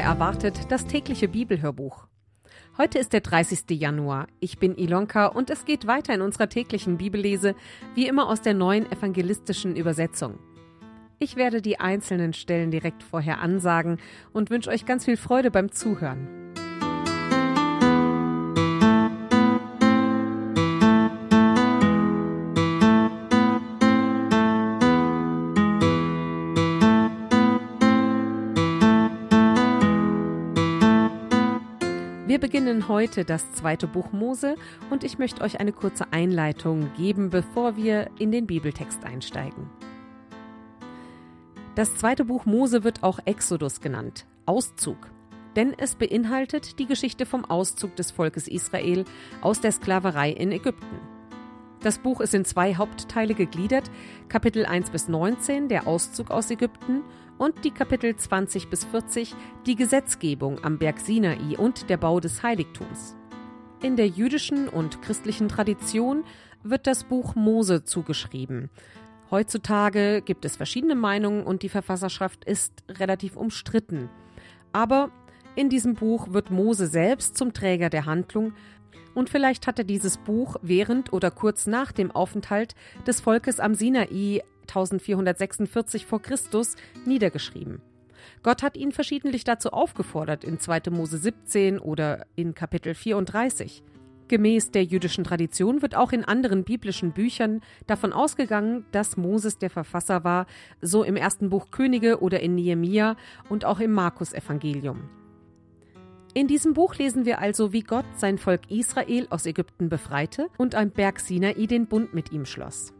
erwartet das tägliche Bibelhörbuch. Heute ist der 30. Januar. Ich bin Ilonka und es geht weiter in unserer täglichen Bibellese, wie immer aus der neuen evangelistischen Übersetzung. Ich werde die einzelnen Stellen direkt vorher ansagen und wünsche euch ganz viel Freude beim Zuhören. Wir beginnen heute das 2. Buch Mose und ich möchte euch eine kurze Einleitung geben, bevor wir in den Bibeltext einsteigen. Das 2. Buch Mose wird auch Exodus genannt, Auszug, denn es beinhaltet die Geschichte vom Auszug des Volkes Israel aus der Sklaverei in Ägypten. Das Buch ist in 2 Hauptteile gegliedert, Kapitel 1 bis 19, der Auszug aus Ägypten, und die Kapitel 20 bis 40, die Gesetzgebung am Berg Sinai und der Bau des Heiligtums. In der jüdischen und christlichen Tradition wird das Buch Mose zugeschrieben. Heutzutage gibt es verschiedene Meinungen und die Verfasserschaft ist relativ umstritten. Aber in diesem Buch wird Mose selbst zum Träger der Handlung und vielleicht hat er dieses Buch während oder kurz nach dem Aufenthalt des Volkes am Sinai 1446 vor Christus niedergeschrieben. Gott hat ihn verschiedentlich dazu aufgefordert, in 2. Mose 17 oder in Kapitel 34. Gemäß der jüdischen Tradition wird auch in anderen biblischen Büchern davon ausgegangen, dass Moses der Verfasser war, so im 1. Buch Könige oder in Nehemia und auch im Markus-Evangelium. In diesem Buch lesen wir also, wie Gott sein Volk Israel aus Ägypten befreite und am Berg Sinai den Bund mit ihm schloss.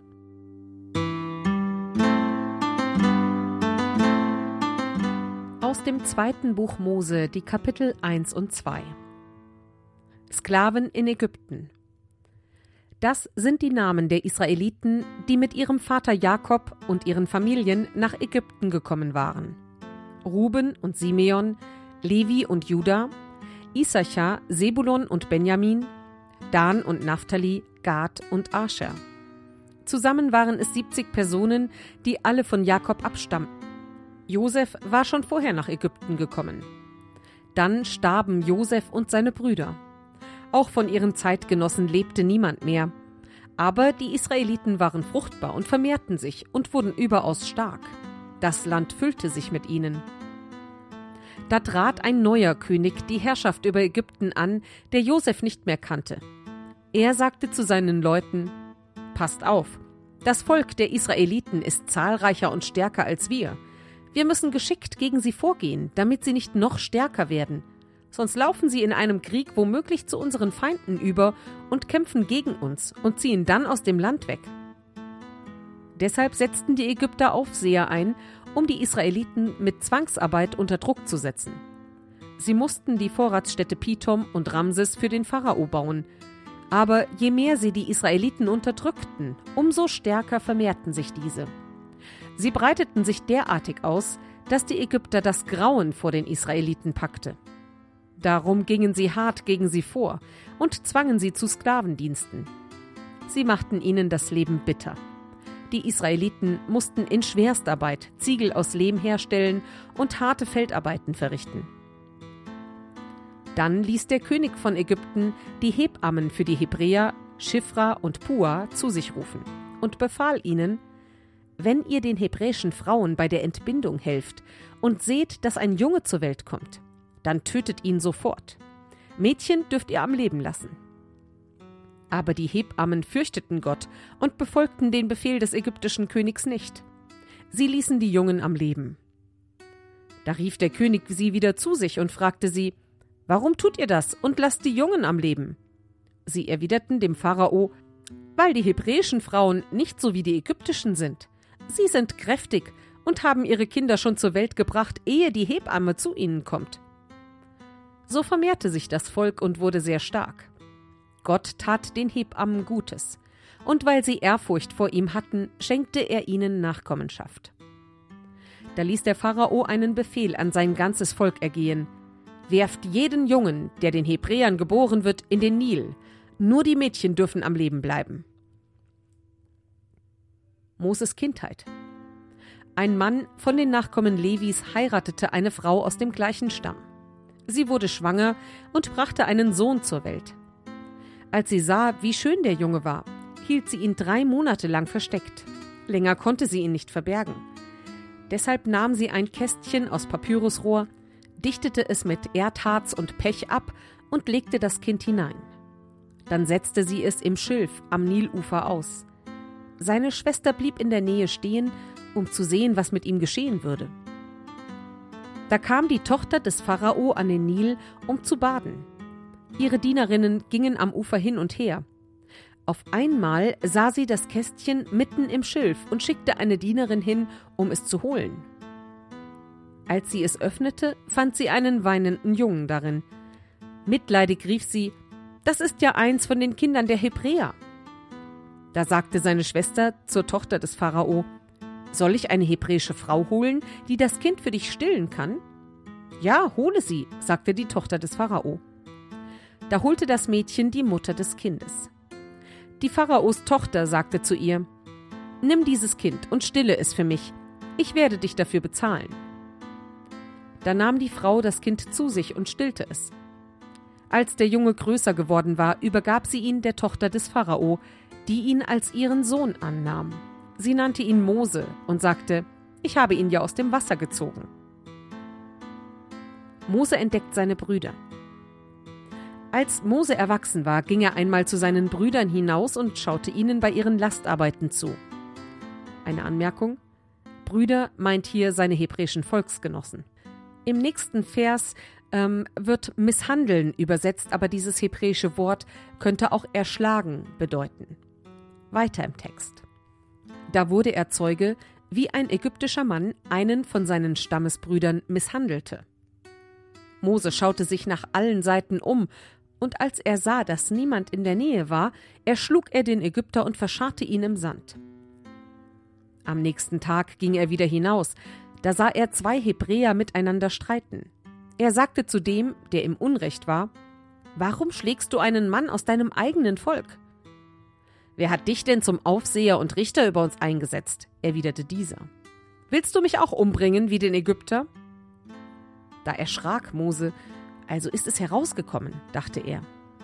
Aus dem 2. Buch Mose, die Kapitel 1 und 2. Sklaven in Ägypten. Das sind die Namen der Israeliten, die mit ihrem Vater Jakob und ihren Familien nach Ägypten gekommen waren. Ruben und Simeon, Levi und Juda, Issachar, Sebulon und Benjamin, Dan und Naphtali, Gad und Ascher. Zusammen waren es 70 Personen, die alle von Jakob abstammten. Josef war schon vorher nach Ägypten gekommen. Dann starben Josef und seine Brüder. Auch von ihren Zeitgenossen lebte niemand mehr. Aber die Israeliten waren fruchtbar und vermehrten sich und wurden überaus stark. Das Land füllte sich mit ihnen. Da trat ein neuer König die Herrschaft über Ägypten an, der Josef nicht mehr kannte. Er sagte zu seinen Leuten: Passt auf, das Volk der Israeliten ist zahlreicher und stärker als wir. Wir müssen geschickt gegen sie vorgehen, damit sie nicht noch stärker werden. Sonst laufen sie in einem Krieg womöglich zu unseren Feinden über und kämpfen gegen uns und ziehen dann aus dem Land weg. Deshalb setzten die Ägypter Aufseher ein, um die Israeliten mit Zwangsarbeit unter Druck zu setzen. Sie mussten die Vorratsstädte Pithom und Ramses für den Pharao bauen. Aber je mehr sie die Israeliten unterdrückten, umso stärker vermehrten sich diese. Sie breiteten sich derartig aus, dass die Ägypter das Grauen vor den Israeliten packte. Darum gingen sie hart gegen sie vor und zwangen sie zu Sklavendiensten. Sie machten ihnen das Leben bitter. Die Israeliten mussten in Schwerstarbeit Ziegel aus Lehm herstellen und harte Feldarbeiten verrichten. Dann ließ der König von Ägypten die Hebammen für die Hebräer, Schifra und Pua, zu sich rufen und befahl ihnen: Wenn ihr den hebräischen Frauen bei der Entbindung helft und seht, dass ein Junge zur Welt kommt, dann tötet ihn sofort. Mädchen dürft ihr am Leben lassen. Aber die Hebammen fürchteten Gott und befolgten den Befehl des ägyptischen Königs nicht. Sie ließen die Jungen am Leben. Da rief der König sie wieder zu sich und fragte sie: Warum tut ihr das und lasst die Jungen am Leben? Sie erwiderten dem Pharao: Weil die hebräischen Frauen nicht so wie die ägyptischen sind. Sie sind kräftig und haben ihre Kinder schon zur Welt gebracht, ehe die Hebamme zu ihnen kommt. So vermehrte sich das Volk und wurde sehr stark. Gott tat den Hebammen Gutes, und weil sie Ehrfurcht vor ihm hatten, schenkte er ihnen Nachkommenschaft. Da ließ der Pharao einen Befehl an sein ganzes Volk ergehen: Werft jeden Jungen, der den Hebräern geboren wird, in den Nil. Nur die Mädchen dürfen am Leben bleiben. Moses Kindheit. Ein Mann von den Nachkommen Levis heiratete eine Frau aus dem gleichen Stamm. Sie wurde schwanger und brachte einen Sohn zur Welt. Als sie sah, wie schön der Junge war, hielt sie ihn 3 Monate lang versteckt. Länger konnte sie ihn nicht verbergen. Deshalb nahm sie ein Kästchen aus Papyrusrohr, dichtete es mit Erdharz und Pech ab und legte das Kind hinein. Dann setzte sie es im Schilf am Nilufer aus. Seine Schwester blieb in der Nähe stehen, um zu sehen, was mit ihm geschehen würde. Da kam die Tochter des Pharao an den Nil, um zu baden. Ihre Dienerinnen gingen am Ufer hin und her. Auf einmal sah sie das Kästchen mitten im Schilf und schickte eine Dienerin hin, um es zu holen. Als sie es öffnete, fand sie einen weinenden Jungen darin. Mitleidig rief sie: »Das ist ja eins von den Kindern der Hebräer.« Da sagte seine Schwester zur Tochter des Pharao: »Soll ich eine hebräische Frau holen, die das Kind für dich stillen kann?« »Ja, hole sie«, sagte die Tochter des Pharao. Da holte das Mädchen die Mutter des Kindes. Die Pharaos Tochter sagte zu ihr: »Nimm dieses Kind und stille es für mich. Ich werde dich dafür bezahlen.« Da nahm die Frau das Kind zu sich und stillte es. Als der Junge größer geworden war, übergab sie ihn der Tochter des Pharao, die ihn als ihren Sohn annahm. Sie nannte ihn Mose und sagte: »Ich habe ihn ja aus dem Wasser gezogen.« Mose entdeckt seine Brüder. Als Mose erwachsen war, ging er einmal zu seinen Brüdern hinaus und schaute ihnen bei ihren Lastarbeiten zu. Eine Anmerkung: Brüder meint hier seine hebräischen Volksgenossen. Im nächsten Vers wird misshandeln übersetzt, aber dieses hebräische Wort könnte auch erschlagen bedeuten. Weiter im Text. Da wurde er Zeuge, wie ein ägyptischer Mann einen von seinen Stammesbrüdern misshandelte. Mose schaute sich nach allen Seiten um, und als er sah, dass niemand in der Nähe war, erschlug er den Ägypter und verscharrte ihn im Sand. Am nächsten Tag ging er wieder hinaus. Da sah er 2 Hebräer miteinander streiten. Er sagte zu dem, der im Unrecht war: »Warum schlägst du einen Mann aus deinem eigenen Volk?« »Wer hat dich denn zum Aufseher und Richter über uns eingesetzt?« erwiderte dieser. »Willst du mich auch umbringen wie den Ägypter?« Da erschrak Mose. Also ist es herausgekommen, dachte er.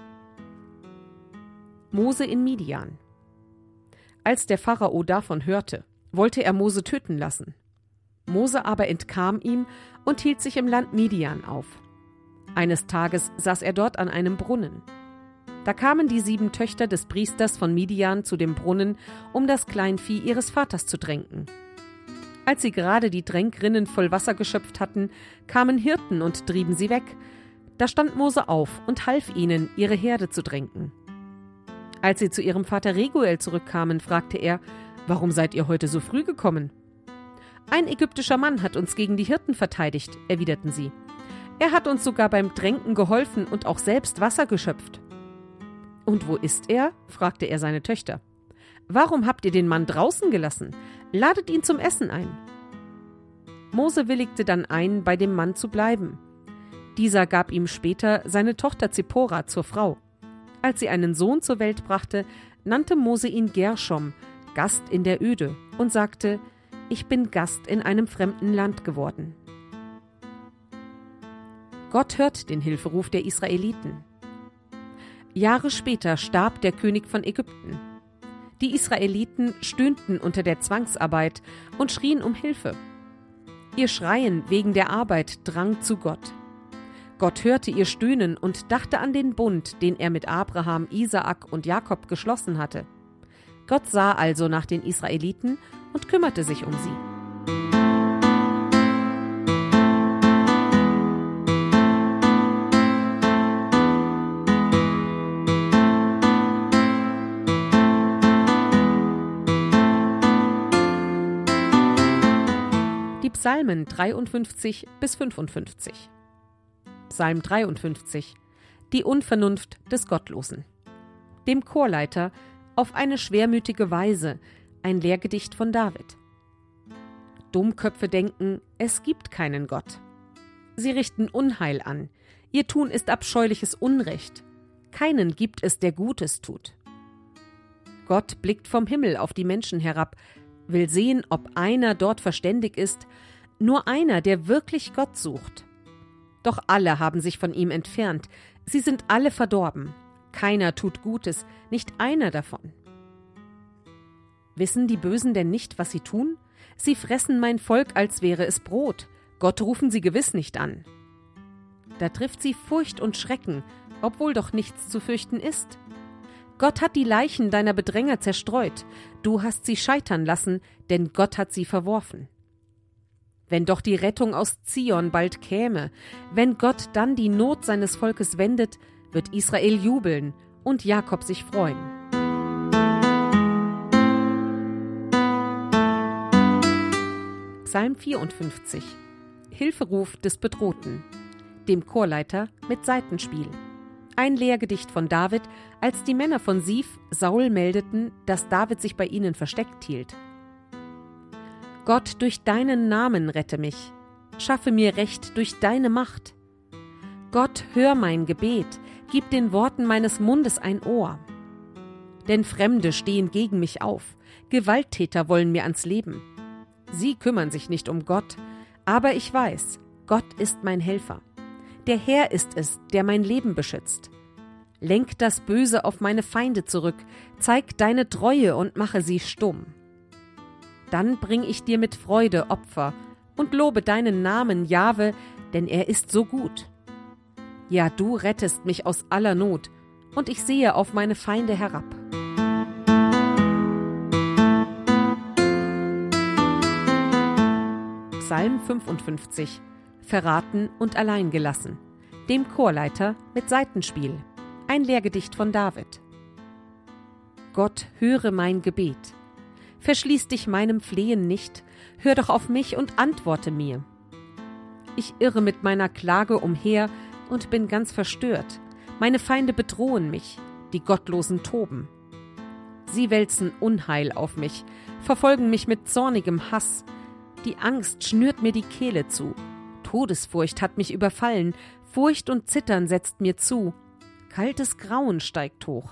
Mose in Midian. Als der Pharao davon hörte, wollte er Mose töten lassen. Mose aber entkam ihm und hielt sich im Land Midian auf. Eines Tages saß er dort an einem Brunnen. Da kamen die 7 Töchter des Priesters von Midian zu dem Brunnen, um das Kleinvieh ihres Vaters zu tränken. Als sie gerade die Tränkrinnen voll Wasser geschöpft hatten, kamen Hirten und trieben sie weg. Da stand Mose auf und half ihnen, ihre Herde zu tränken. Als sie zu ihrem Vater Reguel zurückkamen, fragte er: »Warum seid ihr heute so früh gekommen?« »Ein ägyptischer Mann hat uns gegen die Hirten verteidigt«, erwiderten sie. »Er hat uns sogar beim Tränken geholfen und auch selbst Wasser geschöpft.« »Und wo ist er?« fragte er seine Töchter. »Warum habt ihr den Mann draußen gelassen? Ladet ihn zum Essen ein.« Mose willigte dann ein, bei dem Mann zu bleiben. Dieser gab ihm später seine Tochter Zippora zur Frau. Als sie einen Sohn zur Welt brachte, nannte Mose ihn Gershom, Gast in der Öde, und sagte: »Ich bin Gast in einem fremden Land geworden.« Gott hört den Hilferuf der Israeliten. Jahre später starb der König von Ägypten. Die Israeliten stöhnten unter der Zwangsarbeit und schrien um Hilfe. Ihr Schreien wegen der Arbeit drang zu Gott. Gott hörte ihr Stöhnen und dachte an den Bund, den er mit Abraham, Isaak und Jakob geschlossen hatte. Gott sah also nach den Israeliten und kümmerte sich um sie. Die Psalmen 53 bis 55. Psalm 53. Die Unvernunft des Gottlosen. Dem Chorleiter: Auf eine schwermütige Weise, ein Lehrgedicht von David. Dummköpfe denken, es gibt keinen Gott. Sie richten Unheil an. Ihr Tun ist abscheuliches Unrecht. Keinen gibt es, der Gutes tut. Gott blickt vom Himmel auf die Menschen herab, will sehen, ob einer dort verständig ist, nur einer, der wirklich Gott sucht. Doch alle haben sich von ihm entfernt. Sie sind alle verdorben. Keiner tut Gutes, nicht einer davon. Wissen die Bösen denn nicht, was sie tun? Sie fressen mein Volk, als wäre es Brot. Gott rufen sie gewiss nicht an. Da trifft sie Furcht und Schrecken, obwohl doch nichts zu fürchten ist. Gott hat die Leichen deiner Bedränger zerstreut. Du hast sie scheitern lassen, denn Gott hat sie verworfen. Wenn doch die Rettung aus Zion bald käme, wenn Gott dann die Not seines Volkes wendet, wird Israel jubeln und Jakob sich freuen. Psalm 54. Hilferuf des Bedrohten. Dem Chorleiter mit Saitenspiel. Ein Lehrgedicht von David, als die Männer von Sif Saul meldeten, dass David sich bei ihnen versteckt hielt. Gott, durch deinen Namen rette mich. Schaffe mir Recht durch deine Macht. Gott, hör mein Gebet, gib den Worten meines Mundes ein Ohr. Denn Fremde stehen gegen mich auf, Gewalttäter wollen mir ans Leben. Sie kümmern sich nicht um Gott, aber ich weiß, Gott ist mein Helfer. Der Herr ist es, der mein Leben beschützt. Lenk das Böse auf meine Feinde zurück, zeig deine Treue und mache sie stumm. Dann bring ich dir mit Freude Opfer und lobe deinen Namen, Jahwe, denn er ist so gut. Ja, du rettest mich aus aller Not, und ich sehe auf meine Feinde herab. Psalm 55. Verraten und alleingelassen. Dem Chorleiter mit Saitenspiel. Ein Lehrgedicht von David. Gott, höre mein Gebet. Verschließ dich meinem Flehen nicht, hör doch auf mich und antworte mir. Ich irre mit meiner Klage umher und bin ganz verstört. Meine Feinde bedrohen mich, die Gottlosen toben. Sie wälzen Unheil auf mich, verfolgen mich mit zornigem Hass. Die Angst schnürt mir die Kehle zu. Todesfurcht hat mich überfallen, Furcht und Zittern setzt mir zu. Kaltes Grauen steigt hoch.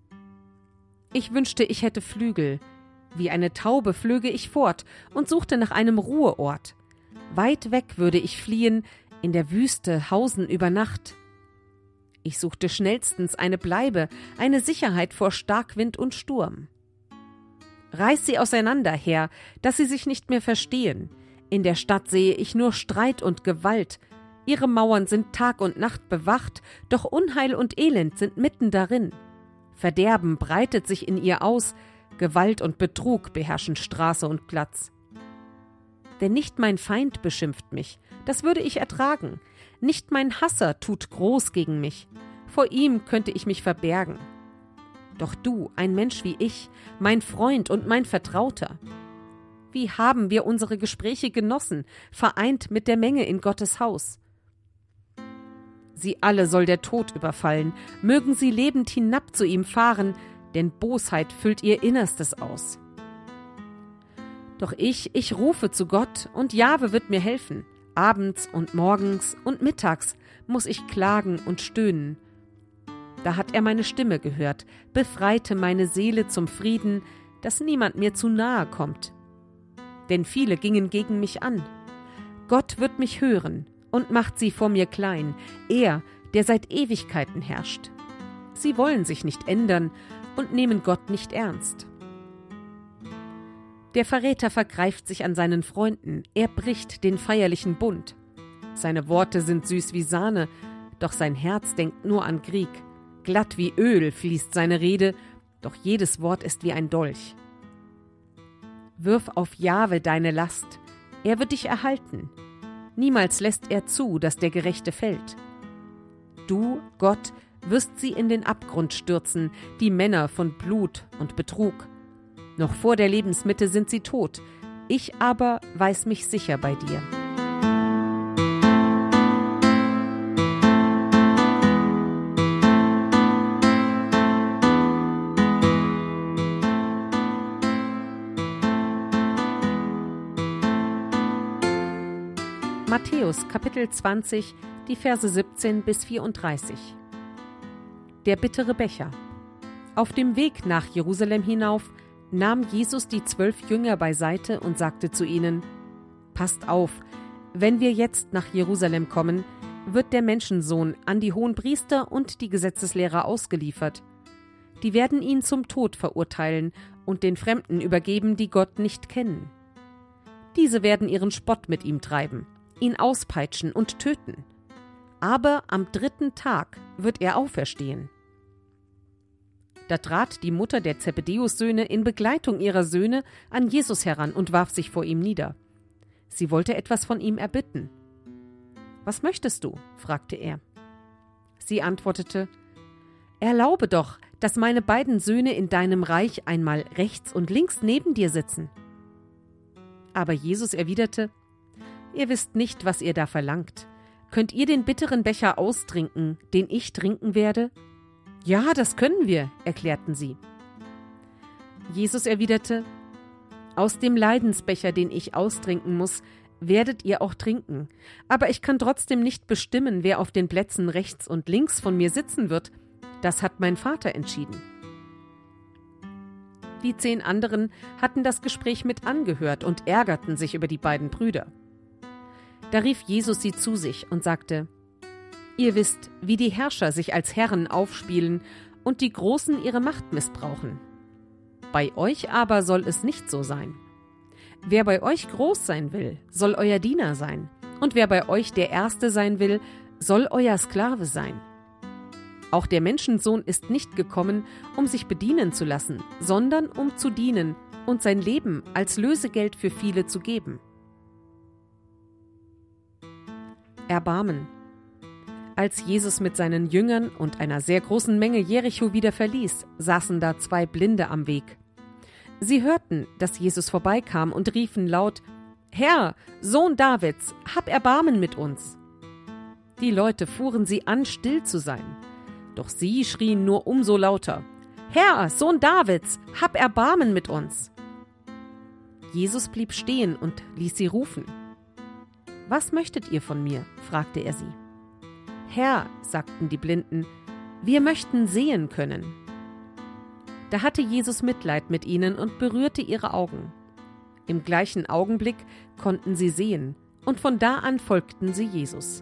Ich wünschte, ich hätte Flügel. Wie eine Taube flöge ich fort und suchte nach einem Ruheort. Weit weg würde ich fliehen, in der Wüste hausen über Nacht. Ich suchte schnellstens eine Bleibe, eine Sicherheit vor Starkwind und Sturm. Reiß sie auseinander, Herr, dass sie sich nicht mehr verstehen. In der Stadt sehe ich nur Streit und Gewalt. Ihre Mauern sind Tag und Nacht bewacht, doch Unheil und Elend sind mitten darin. Verderben breitet sich in ihr aus, Gewalt und Betrug beherrschen Straße und Platz. Denn nicht mein Feind beschimpft mich, das würde ich ertragen. Nicht mein Hasser tut groß gegen mich, vor ihm könnte ich mich verbergen. Doch du, ein Mensch wie ich, mein Freund und mein Vertrauter. Wie haben wir unsere Gespräche genossen, vereint mit der Menge in Gottes Haus. Sie alle soll der Tod überfallen, mögen sie lebend hinab zu ihm fahren, denn Bosheit füllt ihr Innerstes aus. Doch ich rufe zu Gott, und Jahwe wird mir helfen. Abends und morgens und mittags muss ich klagen und stöhnen. Da hat er meine Stimme gehört, befreite meine Seele zum Frieden, dass niemand mir zu nahe kommt. Denn viele gingen gegen mich an. Gott wird mich hören und macht sie vor mir klein, er, der seit Ewigkeiten herrscht. Sie wollen sich nicht ändern und nehmen Gott nicht ernst. Der Verräter vergreift sich an seinen Freunden, er bricht den feierlichen Bund. Seine Worte sind süß wie Sahne, doch sein Herz denkt nur an Krieg. Glatt wie Öl fließt seine Rede, doch jedes Wort ist wie ein Dolch. Wirf auf Jahwe deine Last, er wird dich erhalten. Niemals lässt er zu, dass der Gerechte fällt. Du, Gott, wirst sie in den Abgrund stürzen, die Männer von Blut und Betrug. Noch vor der Lebensmitte sind sie tot, ich aber weiß mich sicher bei dir. Matthäus, Kapitel 20, die Verse 17 bis 34. Der bittere Becher. Auf dem Weg nach Jerusalem hinauf nahm Jesus die 12 Jünger beiseite und sagte zu ihnen: Passt auf, wenn wir jetzt nach Jerusalem kommen, wird der Menschensohn an die Hohenpriester und die Gesetzeslehrer ausgeliefert. Die werden ihn zum Tod verurteilen und den Fremden übergeben, die Gott nicht kennen. Diese werden ihren Spott mit ihm treiben, ihn auspeitschen und töten. Aber am 3. Tag wird er auferstehen. Da trat die Mutter der Zebedäus-Söhne in Begleitung ihrer Söhne an Jesus heran und warf sich vor ihm nieder. Sie wollte etwas von ihm erbitten. »Was möchtest du?« fragte er. Sie antwortete, »Erlaube doch, dass meine beiden Söhne in deinem Reich einmal rechts und links neben dir sitzen.« Aber Jesus erwiderte, »Ihr wisst nicht, was ihr da verlangt. Könnt ihr den bitteren Becher austrinken, den ich trinken werde?« »Ja, das können wir«, erklärten sie. Jesus erwiderte, »Aus dem Leidensbecher, den ich austrinken muss, werdet ihr auch trinken. Aber ich kann trotzdem nicht bestimmen, wer auf den Plätzen rechts und links von mir sitzen wird. Das hat mein Vater entschieden.« Die 10 anderen hatten das Gespräch mit angehört und ärgerten sich über die beiden Brüder. Da rief Jesus sie zu sich und sagte, »Ihr wisst, wie die Herrscher sich als Herren aufspielen und die Großen ihre Macht missbrauchen. Bei euch aber soll es nicht so sein. Wer bei euch groß sein will, soll euer Diener sein, und wer bei euch der Erste sein will, soll euer Sklave sein. Auch der Menschensohn ist nicht gekommen, um sich bedienen zu lassen, sondern um zu dienen und sein Leben als Lösegeld für viele zu geben.« Erbarmen. Als Jesus mit seinen Jüngern und einer sehr großen Menge Jericho wieder verließ, saßen da 2 Blinde am Weg. Sie hörten, dass Jesus vorbeikam und riefen laut, »Herr, Sohn Davids, hab Erbarmen mit uns!« Die Leute fuhren sie an, still zu sein. Doch sie schrien nur umso lauter, »Herr, Sohn Davids, hab Erbarmen mit uns!« Jesus blieb stehen und ließ sie rufen. »Was möchtet ihr von mir?« fragte er sie. »Herr«, sagten die Blinden, »wir möchten sehen können.« Da hatte Jesus Mitleid mit ihnen und berührte ihre Augen. Im gleichen Augenblick konnten sie sehen, und von da an folgten sie Jesus.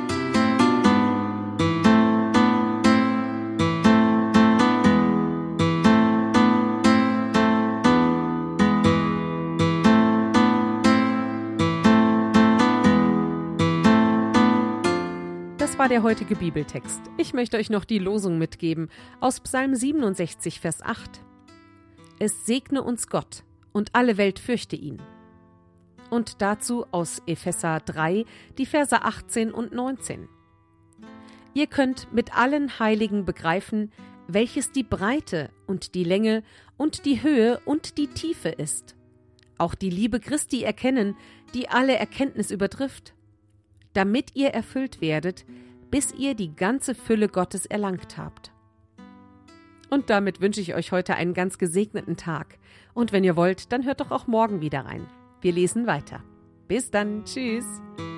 Das war der heutige Bibeltext. Ich möchte euch noch die Losung mitgeben aus Psalm 67, Vers 8. Es segne uns Gott und alle Welt fürchte ihn. Und dazu aus Epheser 3, die Verse 18 und 19. Ihr könnt mit allen Heiligen begreifen, welches die Breite und die Länge und die Höhe und die Tiefe ist. Auch die Liebe Christi erkennen, die alle Erkenntnis übertrifft, damit ihr erfüllt werdet, bis ihr die ganze Fülle Gottes erlangt habt. Und damit wünsche ich euch heute einen ganz gesegneten Tag. Und wenn ihr wollt, dann hört doch auch morgen wieder rein. Wir lesen weiter. Bis dann. Tschüss.